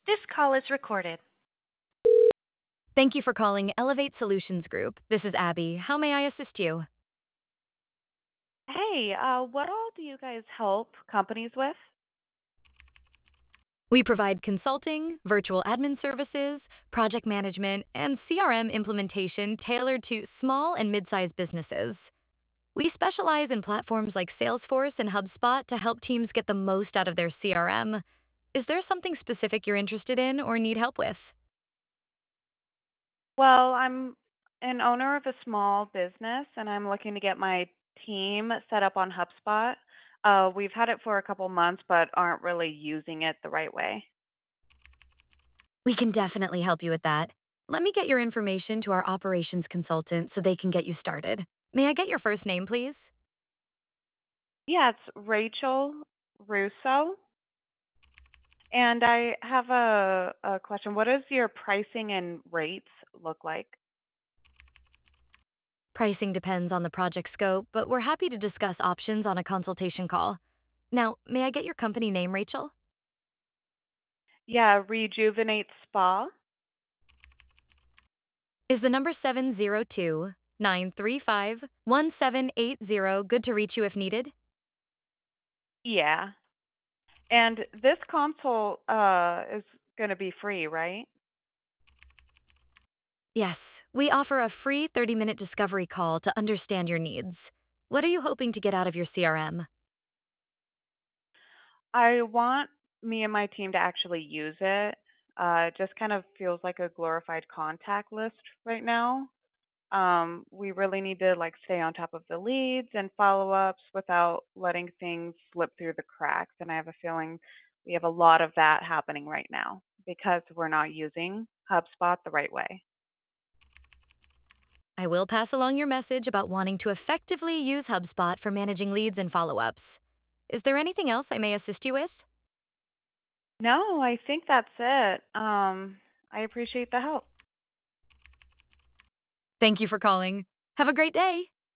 This call is recorded. Thank you for calling Elevate Solutions Group. This is Abby. How may I assist you? Hey, what all do you guys help companies with? We provide consulting, virtual admin services, project management, and CRM implementation tailored to small and mid sized businesses. We specialize in platforms like Salesforce and HubSpot to help teams get the most out of their CRM. Is there something specific you're interested in or need help with? Well, I'm an owner of a small business and I'm looking to get my team set up on HubSpot. We've had it for a couple months, but aren't really using it the right way. We can definitely help you with that. Let me get your information to our operations consultant so they can get you started. May I get your first name, please? Yeah, it's Rachel Russo. And I have a question. What does your pricing and rates look like? Pricing depends on the project scope, but we're happy to discuss options on a consultation call. Now, may I get your company name, Rachel? Yeah, Rejuvenate Spa. Is the number 702-935-1780 good to reach you if needed? Yeah. And this console is going to be free, right? Yes, we offer a free 30-minute discovery call to understand your needs. What are you hoping to get out of your CRM? I want me and my team to actually use it. It just kind of feels like a glorified contact list right now. We really need to like stay on top of the leads and follow-ups without letting things slip through the cracks. And I have a feeling we have a lot of that happening right now because we're not using HubSpot the right way. I will pass along your message about wanting to effectively use HubSpot for managing leads and follow ups. Is there anything else I may assist you with? No, I think that's it. I appreciate the help. Thank you for calling. Have a great day.